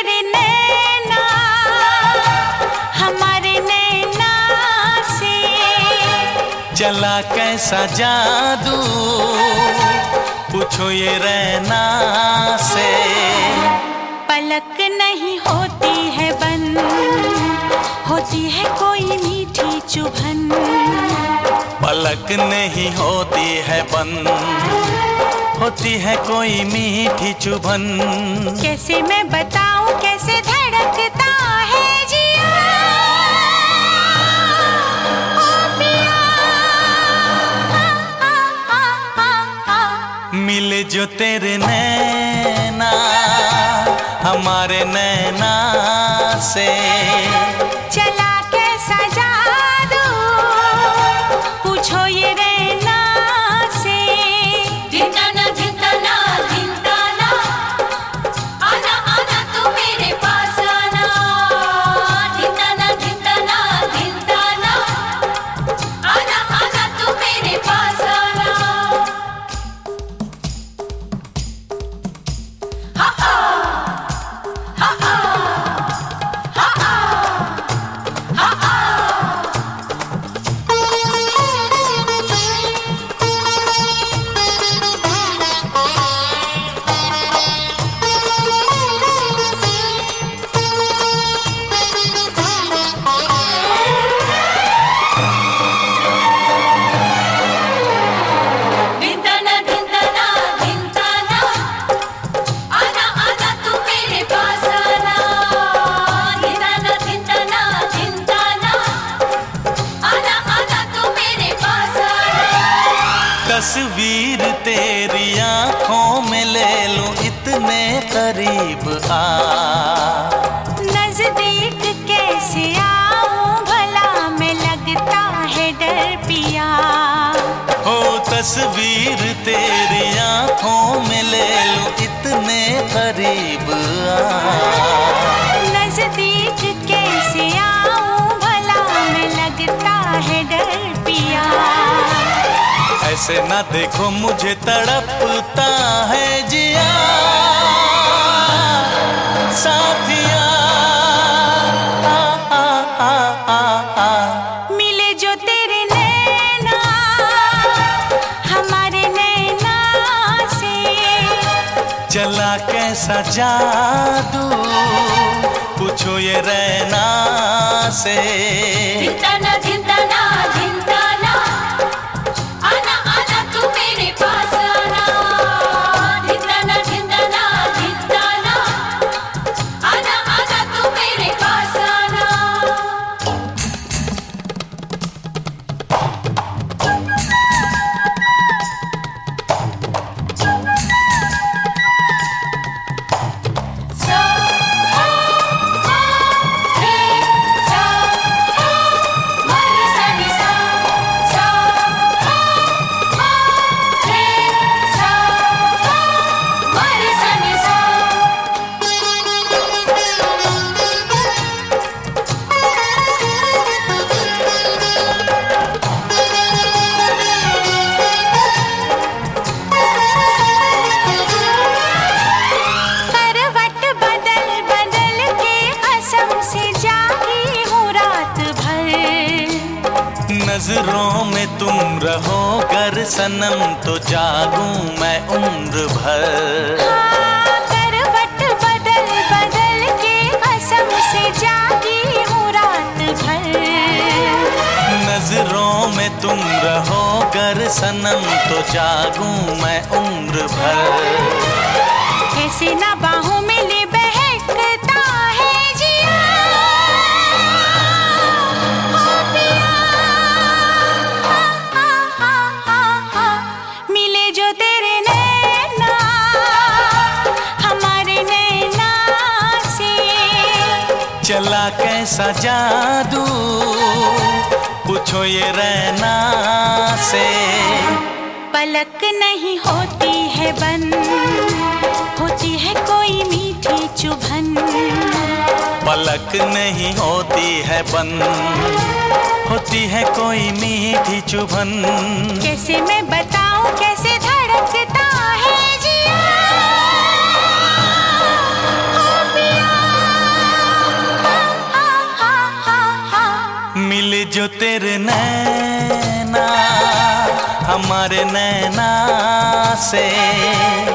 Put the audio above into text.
तेरे नैना हमारे नैना से, चला कैसा जादू पूछो ये रैना से। पलक नहीं होती है बंद, होती है कोई मीठी चुभन। पलक नहीं होती है बंद, होती है कोई मीठी चुभन। कैसे मैं बताऊं कैसे धड़कता है जिया, ओ पिया। मिले जो तेरे नैना हमारे नैना से, चला कैसा जादू पूछो ये रैना से। धिनताना धिनताना धिनताना, आना आना तू मेरे पास आना। धिनताना धिनताना धिनताना, आना आना तू मेरे पास आना। हा हा हा हा हा हा हा। धिनताना धिनताना धिनताना, आना आना तू मेरे पास आना। धिनताना धिनताना धिनताना, आना आना तू मेरे पास आना। तस्वीर तेरी आंखों में ले लूं इतने करीब आ। नजदीक कैसे आऊं भला मैं, लगता है डर पिया। हो तस्वीर तेरी आंखों में ले लूं इतने करीब आ। नजदीक कैसे आऊं भला मैं, लगता है डर पिया। ऐसे ना देखो मुझे तड़पता है जिया साथिया। मिले जो तेरे नैना हमारे नैना से, चला कैसा जादू पूछो ये रैना से। धिनताना धिनताना धिनताना, आना आना तू मेरे पास आना। धिनताना धिनताना धिनताना, आना आना तू मेरे पास आना। सा रे सा, मरे सा नि सा, सा रे सा, मरे सा नि सा। करवट बदल बदल के कसम से जागी हूँ रात भर। नजरों में तुम रहो कर सनम तो जागूं मैं उम्र भर। हाँ, करवट बदल बदल के कसम से जागी हूँ रात भर। नजरों में तुम रहो कर सनम तो जागूं मैं उम्र भर। कैसे ना बाहों में ले बहकता है जिया, ओ पिया। मिले जो तेरे नैना हमारे नैना से, चला कैसा जादू पूछो ये रैना से। पलक नहीं होती है बंद, होती है कोई मीठी चुभन। पलक नहीं होती है बंद, होती है कोई मीठी चुभन। कैसे मैं बताऊं कैसे धड़कता है जिया, ओ पिया। जो तेरे नैना हमारे नैना से